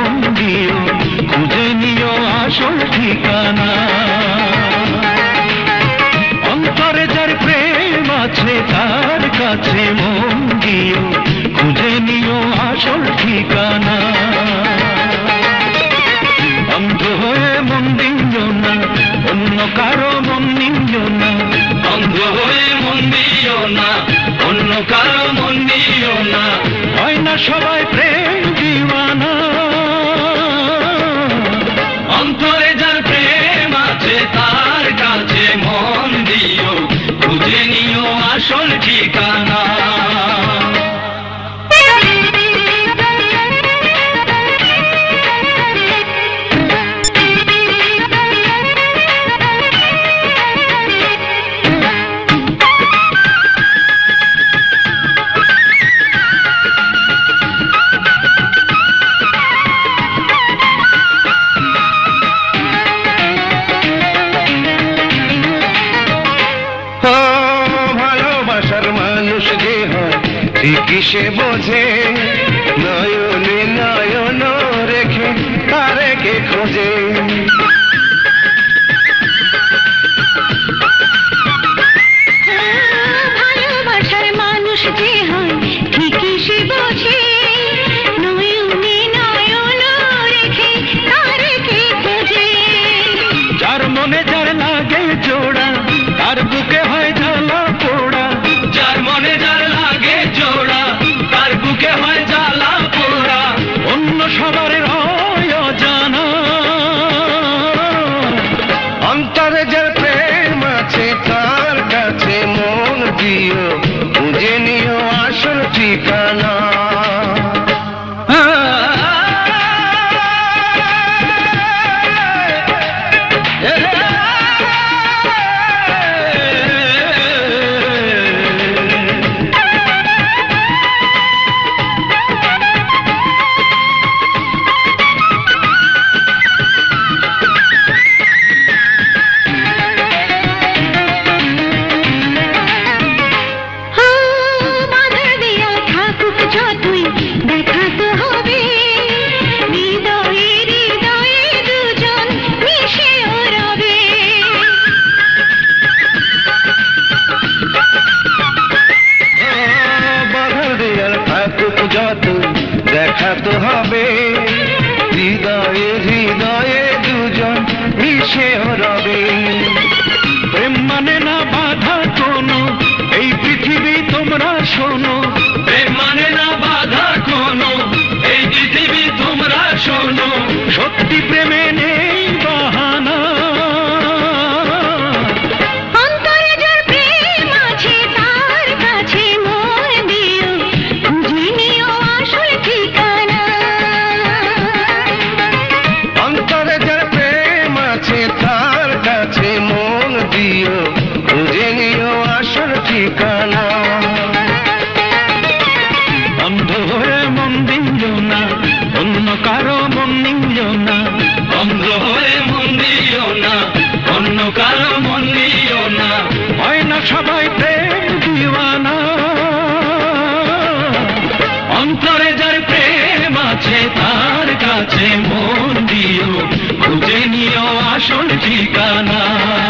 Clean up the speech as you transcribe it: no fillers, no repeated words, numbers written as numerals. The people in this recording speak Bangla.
মন দিও, খুঁজে নিও আসল ঠিকানা। অন্তরে যার প্রেম আছে তার কাছে মন দিও, খুঁজে নিও আসল ঠিকানা। অন্ধ হয়ে মন দিও না, অন্য কারো মন নিও না। অন্ধ হয়ে মন দিও না, অন্য কারো মন দিও না। হয় না সবাই প্রেম দিওয়ানা। অন্তরে যার প্রেম আছে তার কাছে মন দিও, খুঁজে নিও আসল ঠিকানা। ভালোবাসার মানুষ যে হয় ঠিকই সে বোঝে, নয়নে নয়ন রেখে তারেকে খোঁজে। ভালোবাসার মানুষ যে হয় ঠিকই সে বোঝে, নয়নে নয়ন রেখে তারেকে খোঁজে। যার মনে যার লাগে জোড়া তার বুকে হয় জ্বালা পোড়া। যার মনে যার লাগে জোড়া তার বুকে হয় জ্বালা পোড়া। অন্য সবার হয় অজানা। অন্তরে যার প্রেম আছে তার কাছে মন দিও, খুঁজে নিও আসল ঠিকানা। দেখা তো হবে, হৃদয়ে হৃদয়ে দুজন মিশে রবে। প্রেম মানে না বাধা কোনো, এই পৃথিবী তোমরা শোনো। প্রেম মানে না বাধা কোনো, এই পৃথিবী তোমরা শোনো। সত্যি প্রেমে নেই বাহানা। অন্তরে যার প্রেম আছে তার কাছে মন দিও, খুঁজে নিও আসল ঠিকানা। অন্তরে যার প্রেম আছে তার কাছে মন দিও, খুঁজে নিও আসল ঠিকানা। অন্ধ হয়ে মন দিও না, অন্য কারো মন নিও না। অন্ধ হয়ে মন দিও না, অন্য কারো মন দিও না। হয় না সবাই প্রেম দিওয়ানা। অন্তরে যার প্রেম আছে তার কাছে মন দিও, খুঁজে নিও আসল ঠিকানা।